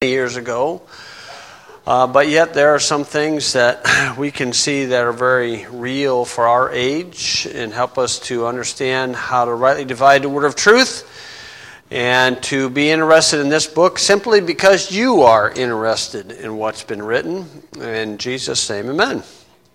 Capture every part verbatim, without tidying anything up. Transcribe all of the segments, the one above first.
years ago. Uh, but yet there are some things that we can see that are very real for our age and help us to understand how to rightly divide the word of truth and to be interested in this book simply because you are interested in what's been written. In Jesus' name, amen.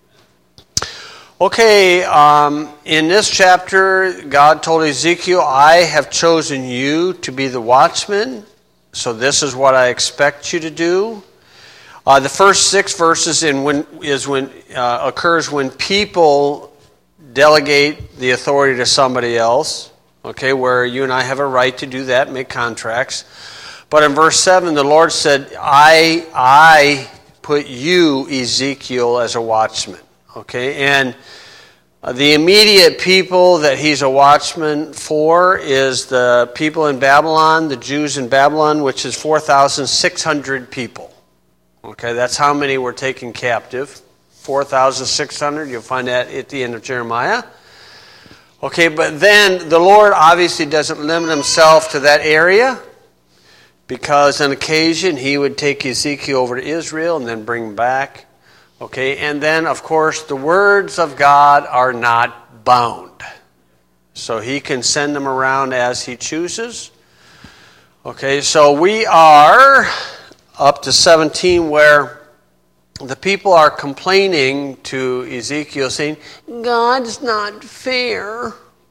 Okay, um, in this chapter, God told Ezekiel, I have chosen you to be the watchman, so this is what I expect you to do. Uh, the first six verses in when is when uh, occurs when people delegate the authority to somebody else, okay, where you and I have a right to do that, make contracts. But in verse seven, the Lord said, I, I put you, Ezekiel, as a watchman. Okay, and the immediate people that he's a watchman for is the people in Babylon, the Jews in Babylon, which is four thousand six hundred people. Okay, that's how many were taken captive. four thousand six hundred, you'll find that at the end of Jeremiah. Okay, but then the Lord obviously doesn't limit himself to that area, because on occasion he would take Ezekiel over to Israel and then bring him back. Okay, and then, of course, the words of God are not bound. So he can send them around as he chooses. Okay, so we are up to seventeen where the people are complaining to Ezekiel saying, God's not fair.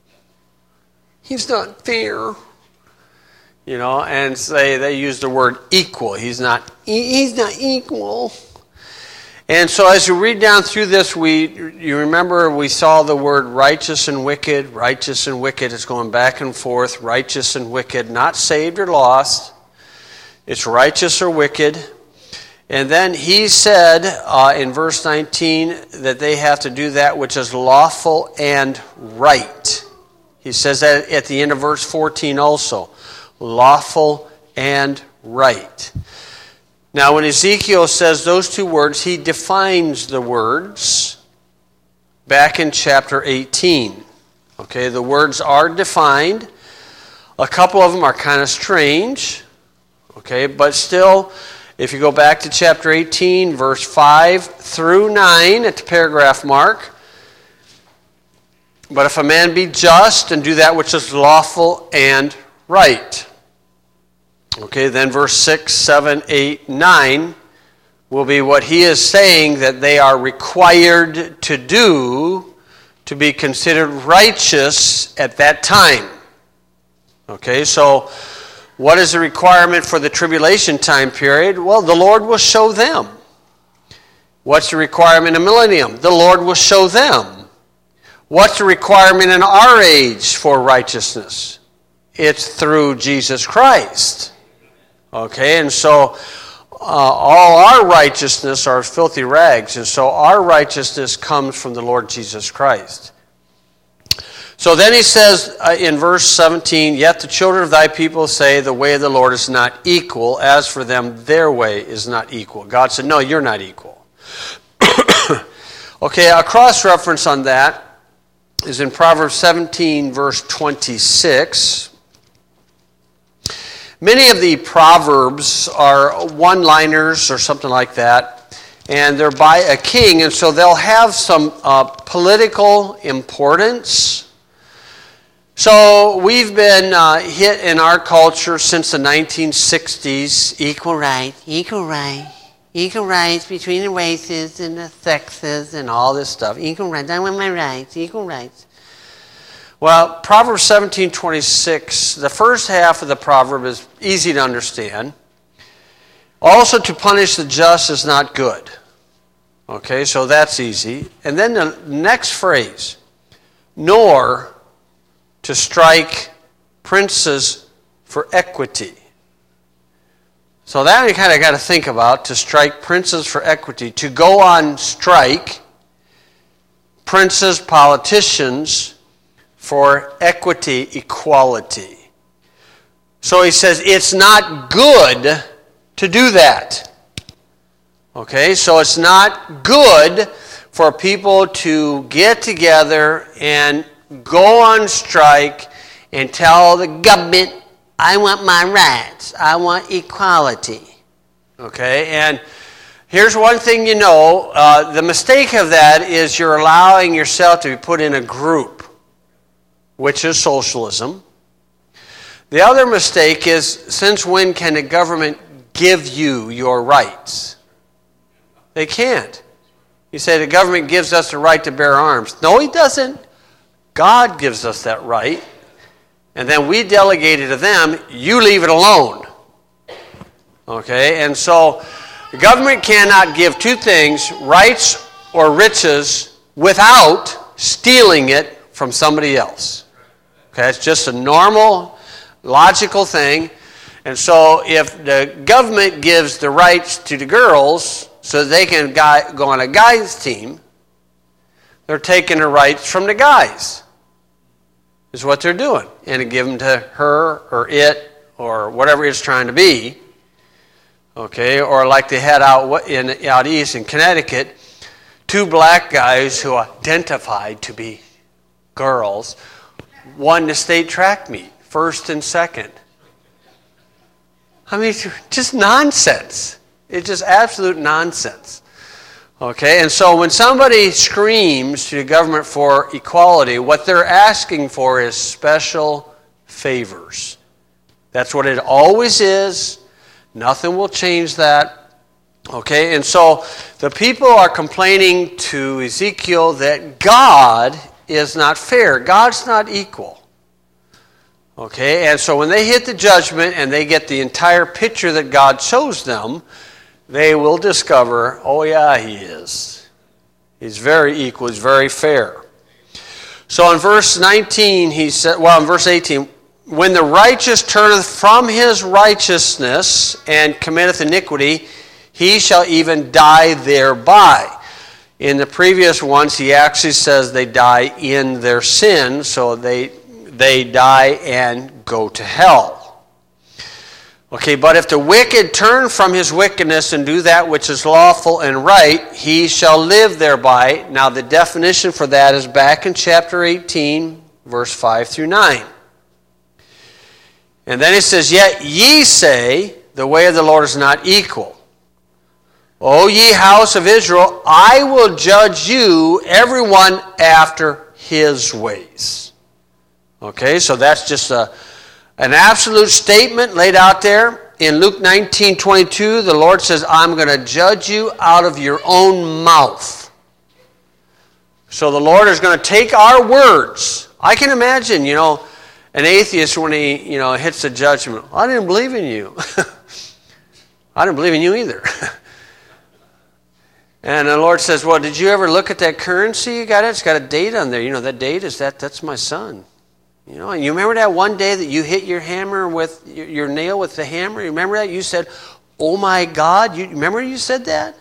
He's not fair. You know, and say they use the word equal. He's not, he's not equal. And so as you read down through this, we you remember we saw the word righteous and wicked. Righteous and wicked is going back and forth. Righteous and wicked, not saved or lost. It's righteous or wicked. And then he said uh, in verse nineteen that they have to do that which is lawful and right. He says that at the end of verse fourteen also. Lawful and right. Now, when Ezekiel says those two words, he defines the words back in chapter eighteen. Okay, the words are defined. A couple of them are kind of strange. Okay, but still, if you go back to chapter eighteen, verse five through nine at the paragraph mark, but if a man be just and do that which is lawful and right. Okay, then verse six, seven, eight, nine will be what he is saying that they are required to do to be considered righteous at that time. Okay, so what is the requirement for the tribulation time period? Well, the Lord will show them. What's the requirement in millennium? The Lord will show them. What's the requirement in our age for righteousness? It's through Jesus Christ. Okay, and so uh, all our righteousness are filthy rags, and so our righteousness comes from the Lord Jesus Christ. So then he says uh, in verse seventeen, Yet the children of thy people say the way of the Lord is not equal. As for them, their way is not equal. God said, no, you're not equal. Okay, a cross-reference on that is in Proverbs seventeen, verse twenty-six. Many of the Proverbs are one-liners or something like that, and they're by a king, and so they'll have some uh, political importance. So we've been uh, hit in our culture since the nineteen sixties, equal rights, equal rights, equal rights between the races and the sexes and all this stuff. Equal rights, I want my rights, equal rights. Well, Proverbs seventeen twenty-six, the first half of the proverb is easy to understand. Also, to punish the just is not good. Okay, so that's easy. And then the next phrase, nor to strike princes for equity. So that you kind of got to think about, to strike princes for equity. To go on strike, princes, politicians, for equity, equality. So he says it's not good to do that. Okay, so it's not good for people to get together and go on strike and tell the government, I want my rights, I want equality. Okay, and here's one thing you know. Uh, the mistake of that is you're allowing yourself to be put in a group, which is socialism. The other mistake is, since when can the government give you your rights? They can't. You say the government gives us the right to bear arms. No, he doesn't. God gives us that right. And then we delegate it to them. You leave it alone. Okay, and so the government cannot give two things, rights or riches, without stealing it from somebody else. Okay, it's just a normal, logical thing. And so if the government gives the rights to the girls so they can go on a guys' team, they're taking the rights from the guys, is what they're doing. And they give them to her or it or whatever it's trying to be. Okay, or like they had out in out east in Connecticut, two black guys who identified to be girls won the state track meet, first and second. I mean, just nonsense. It's just absolute nonsense. Okay, and so when somebody screams to the government for equality, what they're asking for is special favors. That's what it always is. Nothing will change that. Okay, and so the people are complaining to Ezekiel that God is not fair. God's not equal. Okay, and so when they hit the judgment and they get the entire picture that God shows them, they will discover, oh yeah, he is. He's very equal. He's very fair. So in verse nineteen, he said, well, in verse eighteen, when the righteous turneth from his righteousness and committeth iniquity, he shall even die thereby. In the previous ones, he actually says they die in their sin, so they they die and go to hell. Okay, but if the wicked turn from his wickedness and do that which is lawful and right, he shall live thereby. Now the definition for that is back in chapter eighteen, verse five through nine. And then it says, yet ye say, the way of the Lord is not equal. O ye house of Israel, I will judge you, everyone after his ways. Okay, so that's just a, an absolute statement laid out there. In Luke nineteen twenty-two, the Lord says, I'm going to judge you out of your own mouth. So the Lord is going to take our words. I can imagine, you know, an atheist, when he, you know, hits the judgment, I didn't believe in you. I didn't believe in you either. And the Lord says, well, did you ever look at that currency you got? It's got a date on there. You know, that date is that, that's my son. You know, and you remember that one day that you hit your hammer with, your, your nail with the hammer? You remember that? You said, oh my God. You remember you said that?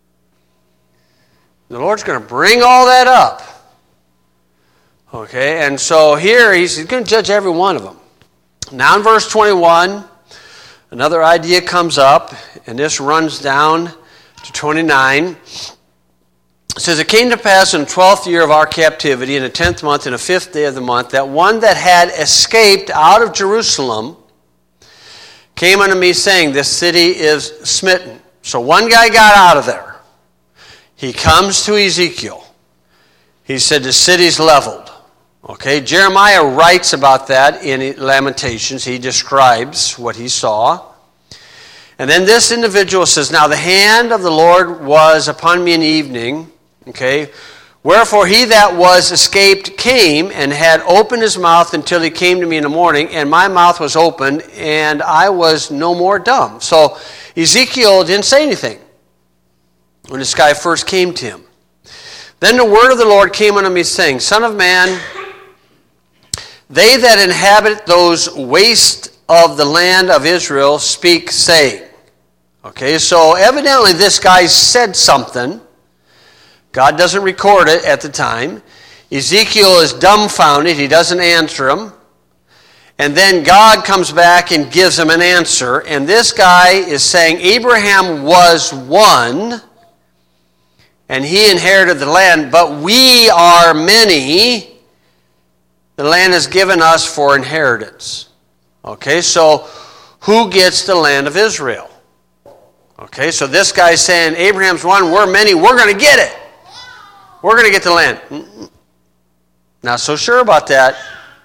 The Lord's going to bring all that up. Okay, and so here he's, he's going to judge every one of them. Now in verse twenty-one, another idea comes up, and this runs down to twenty-nine. It says, it came to pass in the twelfth year of our captivity, in the tenth month, in the fifth day of the month, that one that had escaped out of Jerusalem came unto me, saying, this city is smitten. So one guy got out of there. He comes to Ezekiel. He said, the city's leveled. Okay, Jeremiah writes about that in Lamentations. He describes what he saw. And then this individual says, now the hand of the Lord was upon me in the evening. Okay, wherefore he that was escaped came and had opened his mouth until he came to me in the morning, and my mouth was opened, and I was no more dumb. So Ezekiel didn't say anything when this guy first came to him. Then the word of the Lord came unto me, saying, Son of man, they that inhabit those wastes of the land of Israel speak, saying. Okay, so evidently this guy said something. God doesn't record it at the time. Ezekiel is dumbfounded. He doesn't answer him. And then God comes back and gives him an answer. And this guy is saying Abraham was one, and he inherited the land, but we are many. The land is given us for inheritance. Okay, so who gets the land of Israel? Okay, so this guy's saying, Abraham's one, we're many, we're going to get it. We're going to get the land. Not so sure about that.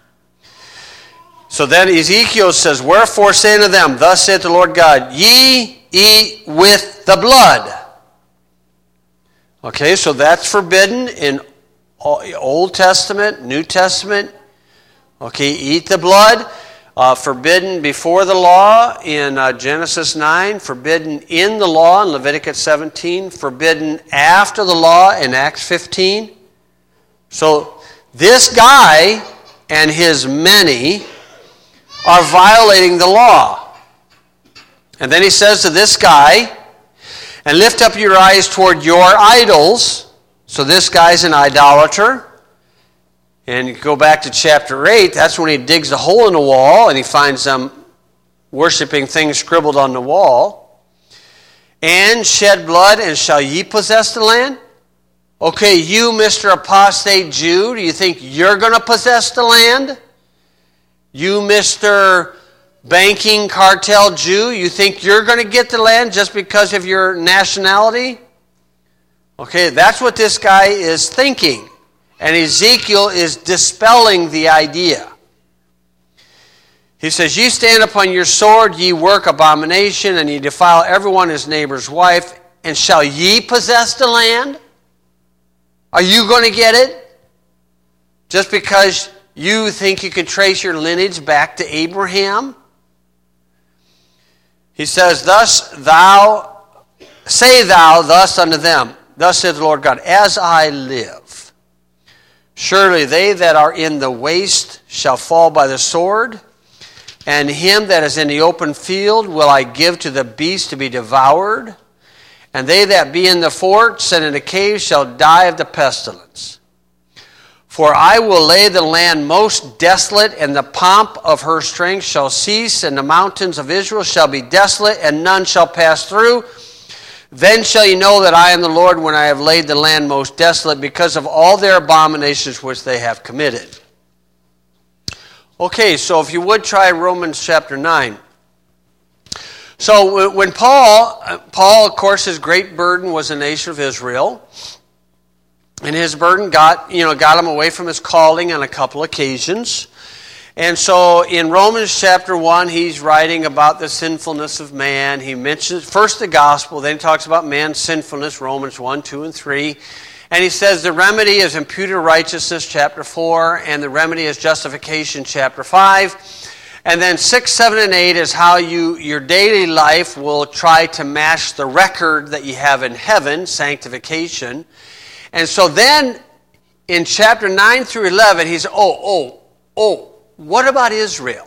So then Ezekiel says, wherefore say unto them, thus saith the Lord God, ye eat with the blood. Okay, so that's forbidden in Old Testament, New Testament. Okay, eat the blood. Uh, forbidden before the law in uh, Genesis nine. Forbidden in the law in Leviticus seventeen. Forbidden after the law in Acts fifteen. So this guy and his many are violating the law. And then he says to this guy, and lift up your eyes toward your idols. So this guy's an idolater. And you go back to chapter eight, that's when he digs a hole in the wall and he finds them worshiping things scribbled on the wall. And shed blood, and shall ye possess the land? Okay, you, Mister Apostate Jew, do you think you're going to possess the land? You, Mister Banking Cartel Jew, you think you're going to get the land just because of your nationality? Okay, that's what this guy is thinking. And Ezekiel is dispelling the idea. He says, ye stand upon your sword, ye work abomination, and ye defile everyone his neighbor's wife, and shall ye possess the land? Are you going to get it? Just because you think you can trace your lineage back to Abraham? He says, thus thou, say thou thus unto them, thus saith the Lord God, as I live, surely they that are in the waste shall fall by the sword, and him that is in the open field will I give to the beast to be devoured, and they that be in the forts and in the caves shall die of the pestilence. For I will lay the land most desolate, and the pomp of her strength shall cease, and the mountains of Israel shall be desolate, and none shall pass through. Then shall ye know that I am the Lord when I have laid the land most desolate because of all their abominations which they have committed. Okay, so if you would try Romans chapter nine. So when Paul, Paul, of course, his great burden was the nation of Israel. And his burden got, you know, got him away from his calling on a couple occasions. And so in Romans chapter one, he's writing about the sinfulness of man. He mentions first the gospel, then he talks about man's sinfulness, Romans one, two, and three. And he says the remedy is imputed righteousness, chapter four, and the remedy is justification, chapter five. And then six, seven, and eight is how you your daily life will try to match the record that you have in heaven, sanctification. And so then in chapter nine through eleven, he's, oh, oh, oh, what about Israel?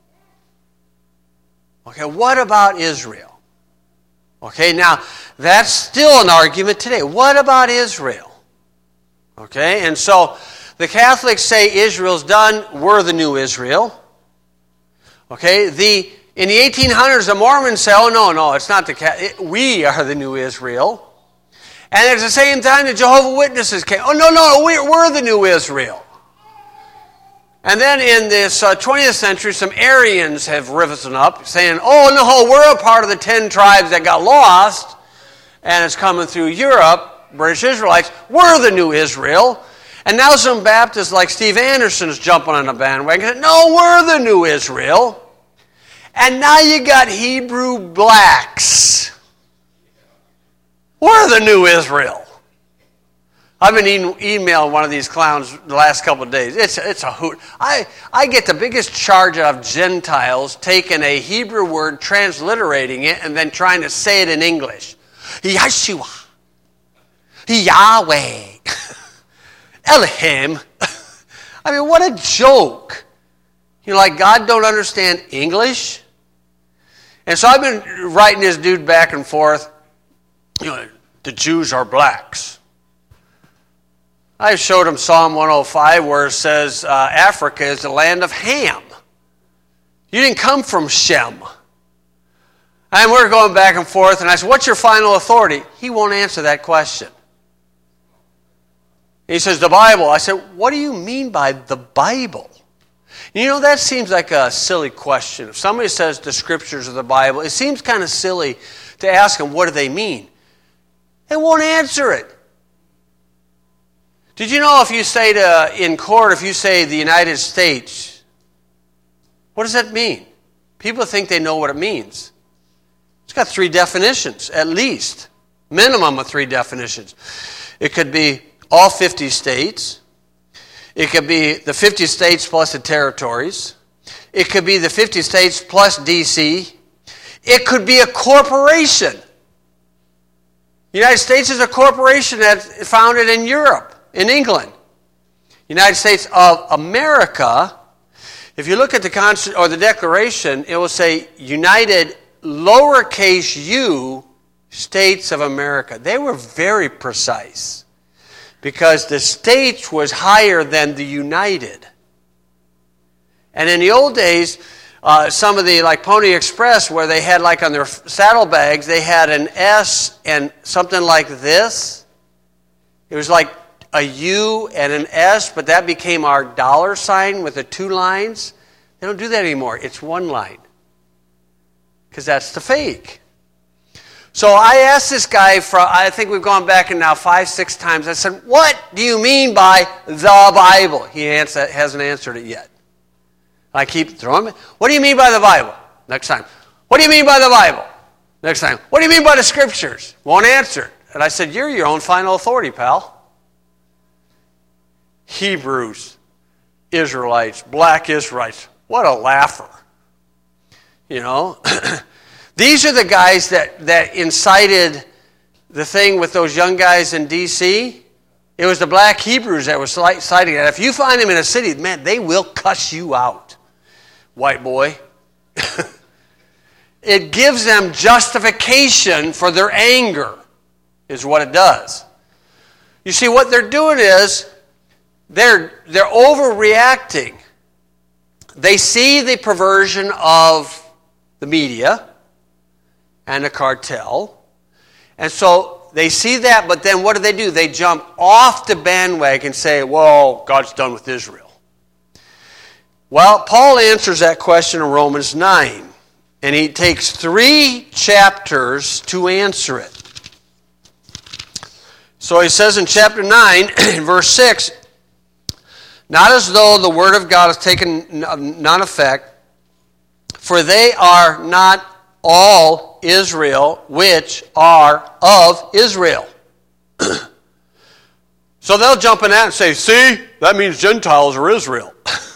Okay, what about Israel? Okay, now, that's still an argument today. What about Israel? Okay, and so the Catholics say Israel's done, we're the new Israel. Okay, the in the eighteen hundreds, the Mormons say, oh, no, no, it's not the Catholics. We are the new Israel. And at the same time, the Jehovah's Witnesses came, oh, no, no, we're, we're the new Israel. And then in this uh, twentieth century, some Arians have risen up saying, oh, no, we're a part of the ten tribes that got lost, and it's coming through Europe, British Israelites. We're the new Israel. And now some Baptists like Steve Anderson is jumping on the bandwagon. No, we're the new Israel. And now you got Hebrew blacks. We're the new Israel. I've been e- emailing one of these clowns the last couple of days. It's, it's a hoot. I, I get the biggest charge out of Gentiles taking a Hebrew word, transliterating it, and then trying to say it in English. Yeshua. Yahweh. Elohim. I mean, what a joke. You know, like God don't understand English? And so I've been writing this dude back and forth. You know, the Jews are blacks. I showed him Psalm one oh five where it says uh, Africa is the land of Ham. You didn't come from Shem. And we're going back and forth, and I said, what's your final authority? He won't answer that question. He says, the Bible. I said, what do you mean by the Bible? You know, that seems like a silly question. If somebody says the Scriptures of the Bible, it seems kind of silly to ask them, what do they mean? They won't answer it. Did you know if you say to, in court, if you say the United States, what does that mean? People think they know what it means. It's got three definitions, at least. Minimum of three definitions. It could be all fifty states. It could be the fifty states plus the territories. It could be the fifty states plus D C. It could be a corporation. The United States is a corporation that's founded in Europe, in England. United States of America, if you look at the Constitution or the Declaration, it will say United lowercase u States of America. They were very precise because the states was higher than the United. And in the old days, uh, some of the, like Pony Express, where they had like on their saddlebags, they had an S and something like this. It was like a U and an S, but that became our dollar sign with the two lines. They don't do that anymore. It's one line. Because that's the fake. So I asked this guy, for, I think we've gone back and now five, six times. I said, what do you mean by the Bible? He answer, hasn't answered it yet. I keep throwing it. What do you mean by the Bible? Next time. What do you mean by the Bible? Next time. What do you mean by the Scriptures? Won't answer it. And I said, you're your own final authority, pal. Hebrews, Israelites, black Israelites. What a laugher. You know? These are the guys that, that incited the thing with those young guys in D C. It was the black Hebrews that were citing that. If you find them in a city, man, they will cuss you out, white boy. It gives them justification for their anger, is what it does. You see, what they're doing is they're, they're overreacting. They see the perversion of the media and the cartel. And so they see that, but then what do they do? They jump off the bandwagon and say, well, God's done with Israel. Well, Paul answers that question in Romans nine. And he takes three chapters to answer it. So he says in chapter nine, in verse six, not as though the word of God has taken none effect, for they are not all Israel which are of Israel. So they'll jump in that and say, see, that means Gentiles are Israel.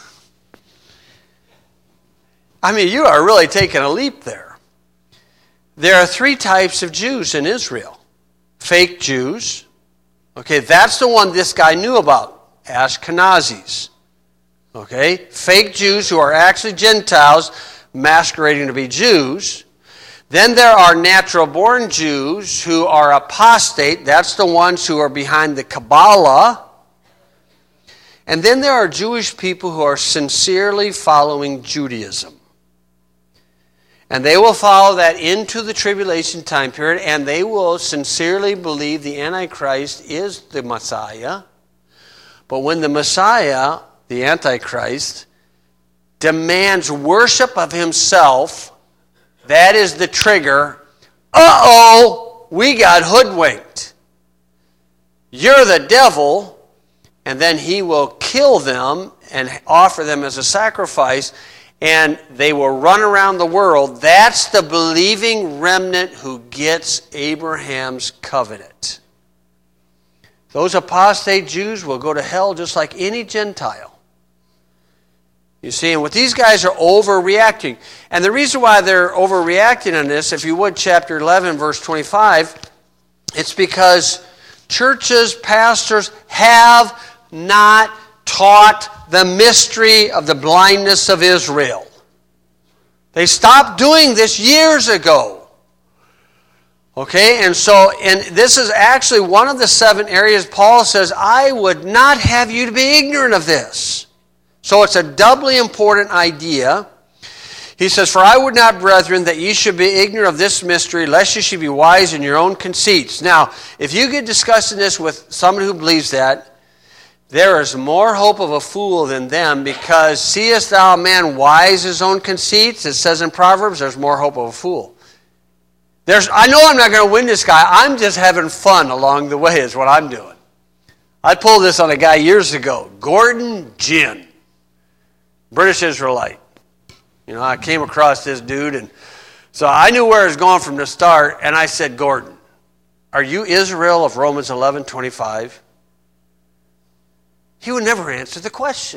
I mean, you are really taking a leap there. There are three types of Jews in Israel. Fake Jews. Okay, that's the one this guy knew about. Ashkenazis. Okay, fake Jews who are actually Gentiles masquerading to be Jews. Then there are natural-born Jews who are apostate. That's the ones who are behind the Kabbalah. And then there are Jewish people who are sincerely following Judaism. And they will follow that into the tribulation time period, and they will sincerely believe the Antichrist is the Messiah. But when the Messiah, the Antichrist, demands worship of himself, that is the trigger. Uh-oh, we got hoodwinked. You're the devil, and then he will kill them and offer them as a sacrifice, and they will run around the world. That's the believing remnant who gets Abraham's covenant. Those apostate Jews will go to hell just like any Gentile. You see, and what these guys are overreacting. And the reason why they're overreacting on this, if you would, chapter eleven, verse twenty-five, it's because churches, pastors have not taught the mystery of the blindness of Israel. They stopped doing this years ago. Okay, and so, and this is actually one of the seven areas Paul says, I would not have you to be ignorant of this. So it's a doubly important idea. He says, for I would not, brethren, that ye should be ignorant of this mystery, lest ye should be wise in your own conceits. Now, if you get discussing this with someone who believes that, there is more hope of a fool than them, because seest thou a man wise in his own conceits? It says in Proverbs, there's more hope of a fool. There's, I know I'm not going to win this guy. I'm just having fun along the way is what I'm doing. I pulled this on a guy years ago, Gordon Ginn, British Israelite. You know, I came across this dude, and so I knew where it was going from the start, and I said, Gordon, are you Israel of Romans eleven twenty-five? He would never answer the question.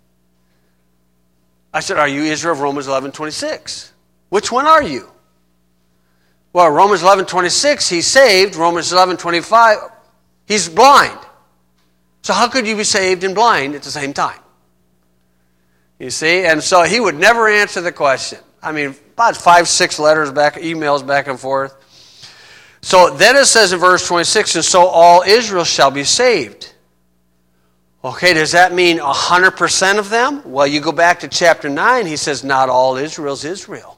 I said, are you Israel of Romans eleven twenty-six? Which one are you? Well, Romans eleven twenty-six, he's saved. Romans eleven twenty-five, he's blind. So how could you be saved and blind at the same time? You see? And so he would never answer the question. I mean, about five, six letters back, emails back and forth. So then it says in verse twenty-six, and so all Israel shall be saved. Okay, does that mean one hundred percent of them? Well, you go back to chapter nine, he says, not all Israel's Israel.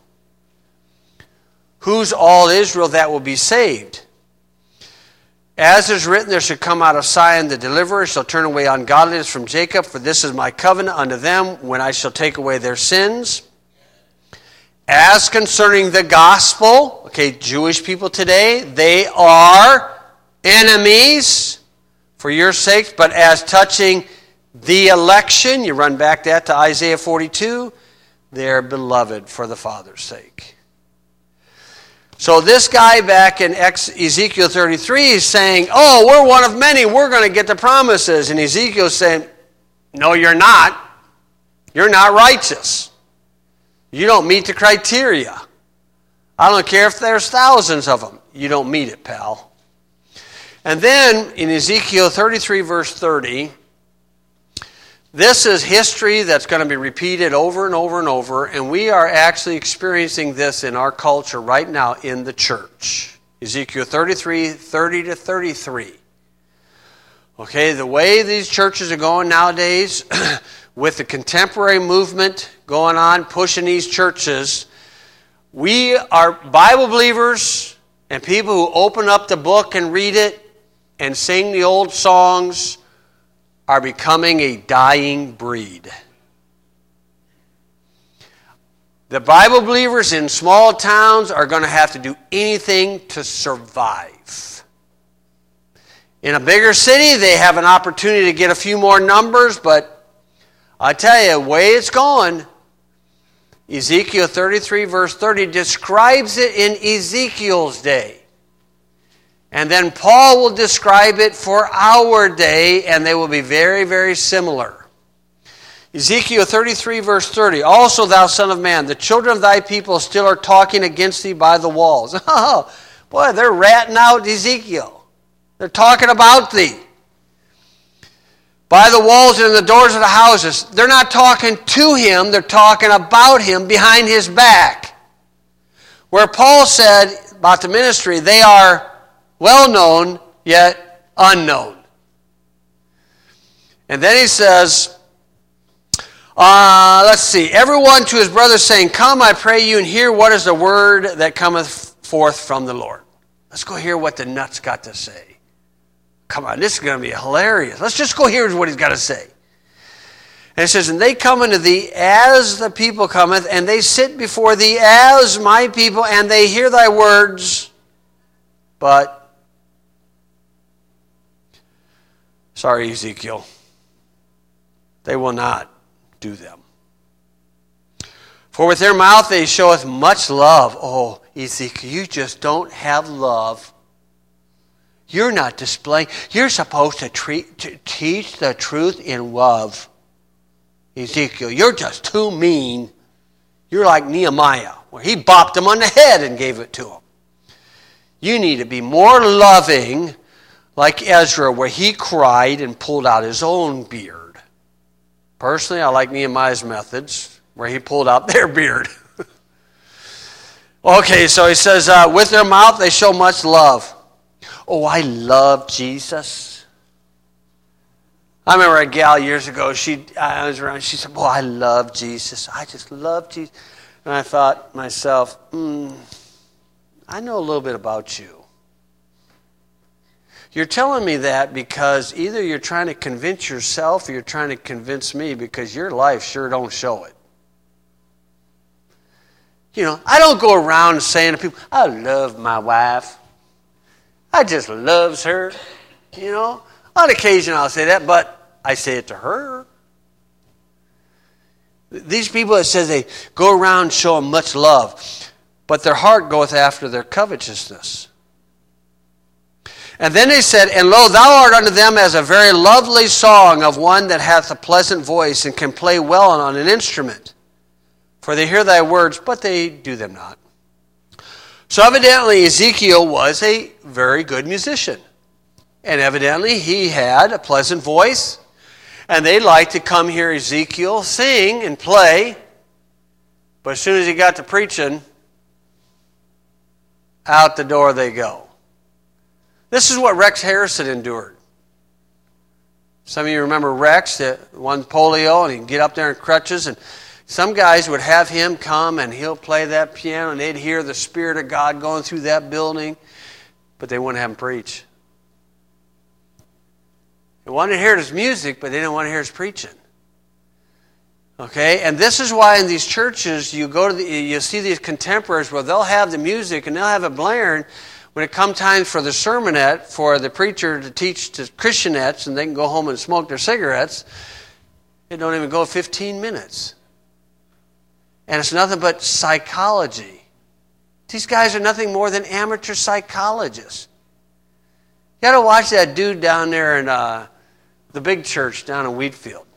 Who's all Israel that will be saved? As is written, there shall come out of Zion the deliverer, shall turn away ungodliness from Jacob, for this is my covenant unto them, when I shall take away their sins. As concerning the gospel, okay, Jewish people today, they are enemies for your sakes, but as touching the election, you run back that to Isaiah forty-two, they're beloved for the Father's sake. So this guy back in Ezekiel thirty-three is saying, oh, we're one of many, we're going to get the promises. And Ezekiel's saying, no, you're not. You're not righteous. You don't meet the criteria. I don't care if there's thousands of them. You don't meet it, pal. And then in Ezekiel thirty-three, verse thirty, this is history that's going to be repeated over and over and over, and we are actually experiencing this in our culture right now in the church. Ezekiel thirty-three, thirty to thirty-three. Okay, the way these churches are going nowadays, with the contemporary movement going on, pushing these churches, we are Bible believers and people who open up the book and read it and sing the old songs are becoming a dying breed. The Bible believers in small towns are going to have to do anything to survive. In a bigger city, they have an opportunity to get a few more numbers, but I tell you, the way it's going, Ezekiel thirty-three, verse thirty, describes it in Ezekiel's day. And then Paul will describe it for our day, and they will be very, very similar. Ezekiel thirty-three, verse thirty, also thou son of man, the children of thy people still are talking against thee by the walls. Oh, boy, they're ratting out Ezekiel. They're talking about thee. By the walls and in the doors of the houses. They're not talking to him, they're talking about him behind his back. Where Paul said about the ministry, they are well known, yet unknown. And then he says, uh, let's see, everyone to his brother saying, come, I pray you, and hear what is the word that cometh forth from the Lord. Let's go hear what the nuts got to say. Come on, this is going to be hilarious. Let's just go hear what he's got to say. And it says, and they come unto thee as the people cometh, and they sit before thee as my people, and they hear thy words, but, sorry, Ezekiel, they will not do them. For with their mouth they showeth much love. Oh, Ezekiel, you just don't have love. You're not displaying. You're supposed to, treat, to teach the truth in love. Ezekiel, you're just too mean. You're like Nehemiah, where he bopped him on the head and gave it to him. You need to be more loving, like Ezra, where he cried and pulled out his own beard. Personally, I like Nehemiah's methods, where he pulled out their beard. Okay, so he says, uh, with their mouth they show much love. Oh, I love Jesus. I remember a gal years ago, she I was around, she said, oh, I love Jesus. I just love Jesus. And I thought to myself, hmm, I know a little bit about you. You're telling me that because either you're trying to convince yourself or you're trying to convince me, because your life sure don't show it. You know, I don't go around saying to people, I love my wife. I just loves her. You know, on occasion I'll say that, but I say it to her. These people, it says they go around showing much love, but their heart goeth after their covetousness. And then they said, and lo, thou art unto them as a very lovely song of one that hath a pleasant voice and can play well on an instrument. For they hear thy words, but they do them not. So evidently Ezekiel was a very good musician. And evidently he had a pleasant voice. And they'd like to come hear Ezekiel sing and play. But as soon as he got to preaching, out the door they go. This is what Rex Harrison endured. Some of you remember Rex, that won polio, and he'd get up there in crutches, and some guys would have him come and he'll play that piano and they'd hear the Spirit of God going through that building, but they wouldn't have him preach. They wanted to hear his music, but they didn't want to hear his preaching. Okay, and this is why in these churches you go to the, you see these contemporaries where they'll have the music and they'll have it blaring. When it comes time for the sermonette, for the preacher to teach to Christianettes and they can go home and smoke their cigarettes, it don't even go fifteen minutes. And it's nothing but psychology. These guys are nothing more than amateur psychologists. You got to watch that dude down there in uh, the big church down in Wheatfield.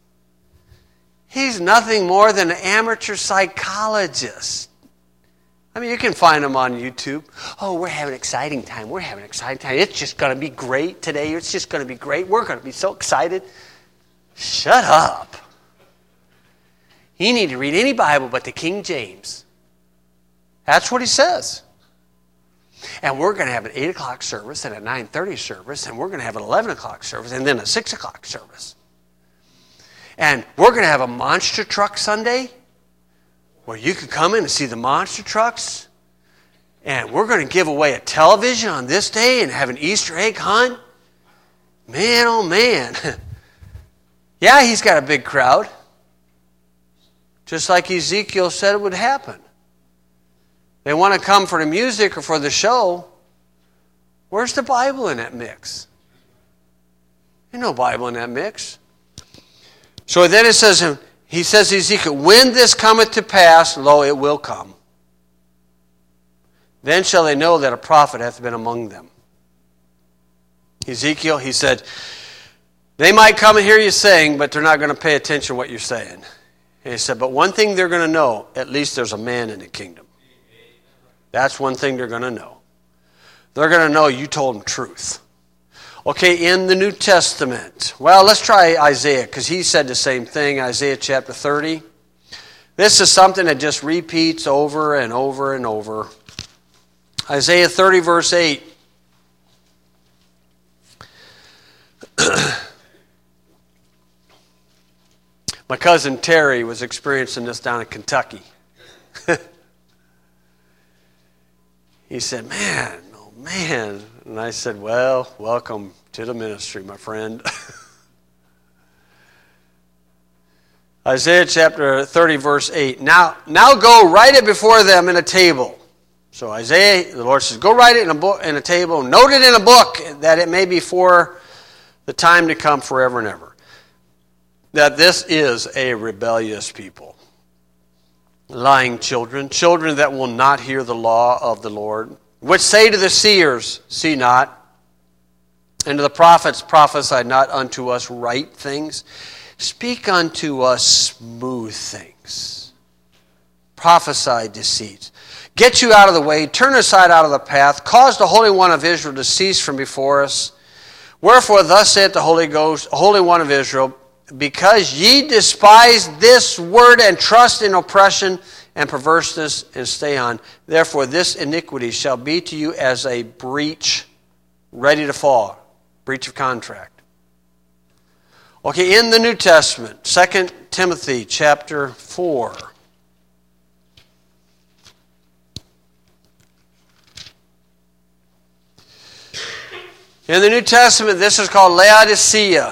He's nothing more than an amateur psychologist. I mean, you can find him on YouTube. Oh, we're having an exciting time. We're having an exciting time. It's just going to be great today. It's just going to be great. We're going to be so excited. Shut up. You need to read any Bible but the King James. That's what he says. And we're going to have an eight o'clock service and a nine thirty service, and we're going to have an eleven o'clock service, and then a six o'clock service. And we're going to have a monster truck Sunday where you can come in and see the monster trucks. And we're going to give away a television on this day and have an Easter egg hunt. Man, oh man. Yeah, he's got a big crowd. Just like Ezekiel said it would happen. They want to come for the music or for the show. Where's the Bible in that mix? There's no Bible in that mix. So then it says, he says to Ezekiel, when this cometh to pass, lo, it will come. Then shall they know that a prophet hath been among them. Ezekiel, he said, they might come and hear you sing, but they're not going to pay attention to what you're saying. And he said, but one thing they're going to know, at least there's a man in the kingdom. That's one thing they're going to know. They're going to know you told them truth. Okay, in the New Testament. Well, let's try Isaiah, because he said the same thing, Isaiah chapter thirty. This is something that just repeats over and over and over. Isaiah thirty, verse eight. My cousin Terry was experiencing this down in Kentucky. He said, man, oh man. And I said, well, welcome to the ministry, my friend. Isaiah chapter thirty, verse eight. Now, now go write it before them in a table. So Isaiah, the Lord says, go write it in a book, in a table, note it in a book, that it may be for the time to come forever and ever. That this is a rebellious people. Lying children, children that will not hear the law of the Lord, which say to the seers, see not, and to the prophets, prophesy not unto us right things. Speak unto us smooth things. Prophesy deceits. Get you out of the way, turn aside out of the path, cause the Holy One of Israel to cease from before us. Wherefore thus saith the Holy Ghost, Holy One of Israel, because ye despise this word and trust in oppression and perverseness and stay on, therefore this iniquity shall be to you as a breach ready to fall. Breach of contract. Okay, in the New Testament, Second Timothy chapter four. In the New Testament, this is called Laodicea.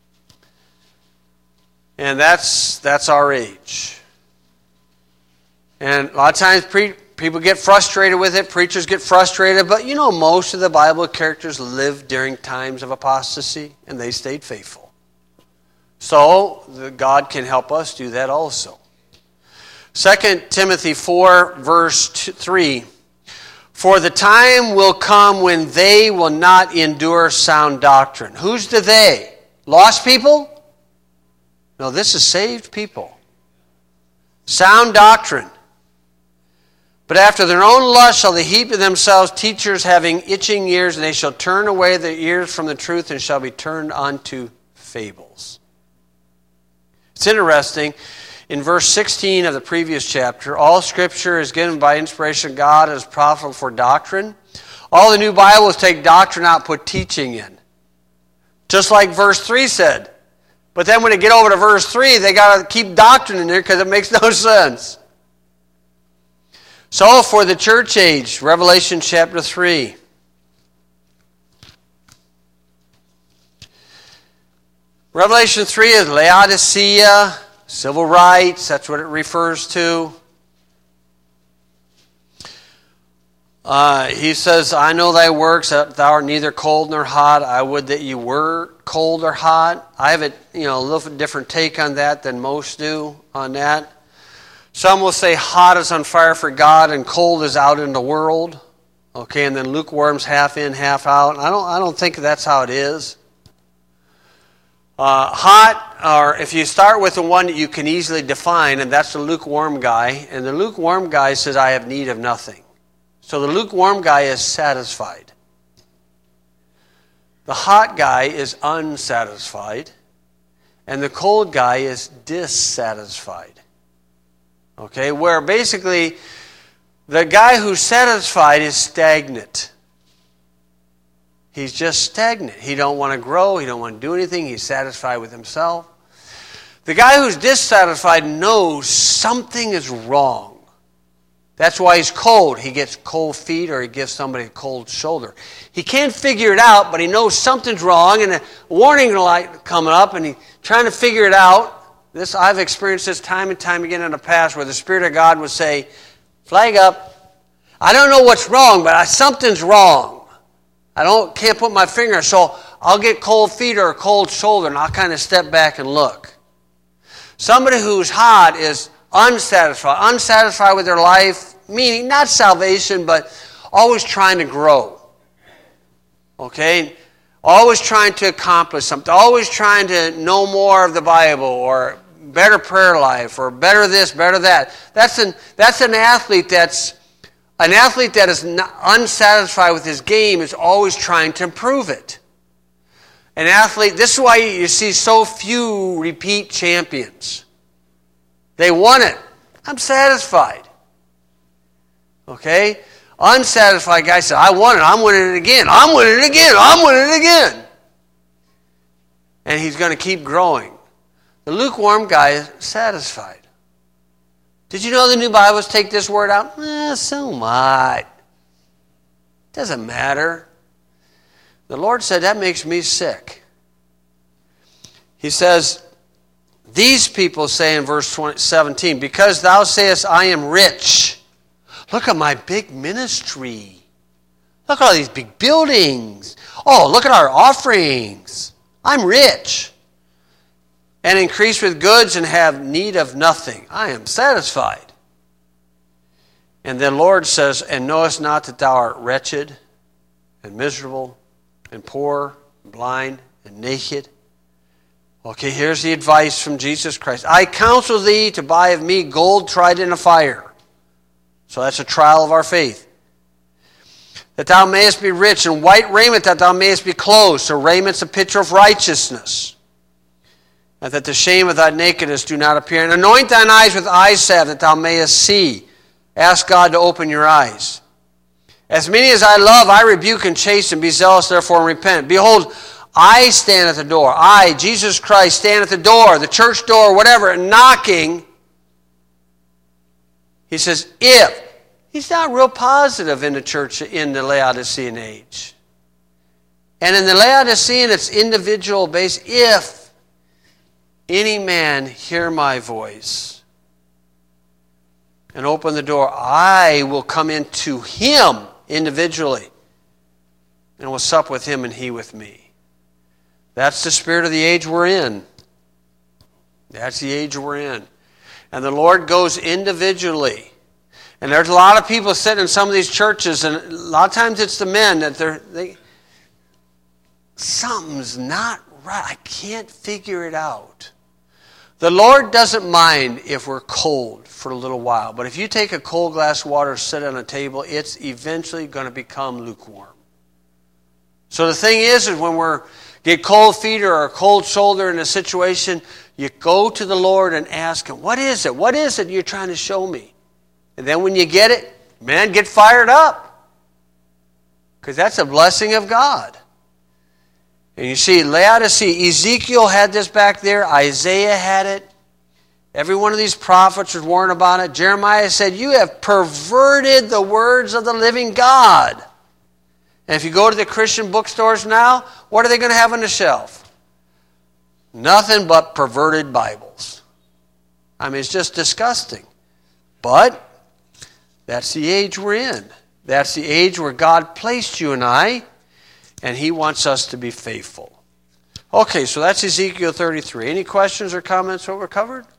And that's that's our age. And a lot of times pre- people get frustrated with it, preachers get frustrated, but you know most of the Bible characters lived during times of apostasy, and they stayed faithful. So the, God can help us do that also. Second Timothy four, verse two, three. For the time will come when they will not endure sound doctrine. Who's the they? Lost people? No, this is saved people. Sound doctrine. But after their own lust shall they heap to themselves teachers having itching ears, and they shall turn away their ears from the truth and shall be turned unto fables. It's interesting. In verse sixteen of the previous chapter, all Scripture is given by inspiration of God as profitable for doctrine. All the new Bibles take doctrine out, put teaching in. Just like verse three said. But then when they get over to verse three, they got to keep doctrine in there because it makes no sense. So for the church age, Revelation chapter three. Revelation three is Laodicea, civil rights, that's what it refers to. Uh, he says, I know thy works, that thou art neither cold nor hot. I would that you were cold or hot. I have a, you know, a little different take on that than most do on that. Some will say hot is on fire for God and cold is out in the world. Okay, and then lukewarm's half in, half out. I don't, I don't think that's how it is. Uh, hot, or if you start with the one that you can easily define, and that's the lukewarm guy, and the lukewarm guy says, I have need of nothing. So the lukewarm guy is satisfied. The hot guy is unsatisfied, and the cold guy is dissatisfied. Okay, where basically the guy who's satisfied is stagnant. He's just stagnant. He don't want to grow. He don't want to do anything. He's satisfied with himself. The guy who's dissatisfied knows something is wrong. That's why he's cold. He gets cold feet or he gives somebody a cold shoulder. He can't figure it out, but he knows something's wrong and a warning light coming up and he's trying to figure it out. This I've experienced this time and time again in the past where the Spirit of God would say, flag up. I don't know what's wrong, but I, something's wrong. I don't can't put my finger, so I'll get cold feet or a cold shoulder and I'll kind of step back and look. Somebody who's hot is unsatisfied, unsatisfied with their life, meaning not salvation, but always trying to grow. Okay? Always trying to accomplish something, always trying to know more of the Bible or better prayer life or better this, better that. That's an, that's an athlete that's An athlete that is not unsatisfied with his game is always trying to improve it. An athlete, this is why you see so few repeat champions. They won it. I'm satisfied. Okay? Unsatisfied guy said, I won it. I'm winning it again. I'm winning it again. I'm winning it again. And he's going to keep growing. The lukewarm guy is satisfied. Did you know the New Bibles take this word out? Eh, so what? Doesn't matter. The Lord said, that makes me sick. He says, these people say in verse seventeen, because thou sayest, I am rich. Look at my big ministry. Look at all these big buildings. Oh, look at our offerings. I'm rich. And increase with goods and have need of nothing. I am satisfied. And the Lord says, and knowest not that thou art wretched and miserable and poor and blind and naked? Okay, here's the advice from Jesus Christ. I counsel thee to buy of me gold tried in a fire. So that's a trial of our faith. That thou mayest be rich, and white raiment that thou mayest be clothed. So raiment's a picture of righteousness. And that the shame of thy nakedness do not appear. And anoint thine eyes with eye salve that thou mayest see. Ask God to open your eyes. As many as I love, I rebuke and chasten. Be zealous, therefore, and repent. Behold, I stand at the door. I, Jesus Christ, stand at the door, the church door, whatever, and knocking. He says, if. He's not real positive in the church in the Laodicean age. And in the Laodicean, it's individual based. If any man hear my voice and open the door, I will come into him individually and will sup with him and he with me. That's the spirit of the age we're in. That's the age we're in. And the Lord goes individually. And there's a lot of people sitting in some of these churches, and a lot of times it's the men that they're, they, something's not right. I can't figure it out. The Lord doesn't mind if we're cold for a little while. But if you take a cold glass of water, sit on a table, it's eventually going to become lukewarm. So the thing is, is when we're get cold feet or a cold shoulder in a situation, you go to the Lord and ask him, what is it? What is it you're trying to show me? And then when you get it, man, get fired up. Because that's a blessing of God. And you see, Laodicea, Ezekiel had this back there. Isaiah had it. Every one of these prophets was warned about it. Jeremiah said, you have perverted the words of the living God. And if you go to the Christian bookstores now, what are they going to have on the shelf? Nothing but perverted Bibles. I mean, it's just disgusting. But that's the age we're in. That's the age where God placed you and I, and he wants us to be faithful. Okay, so that's Ezekiel thirty-three. Any questions or comments what we're covered?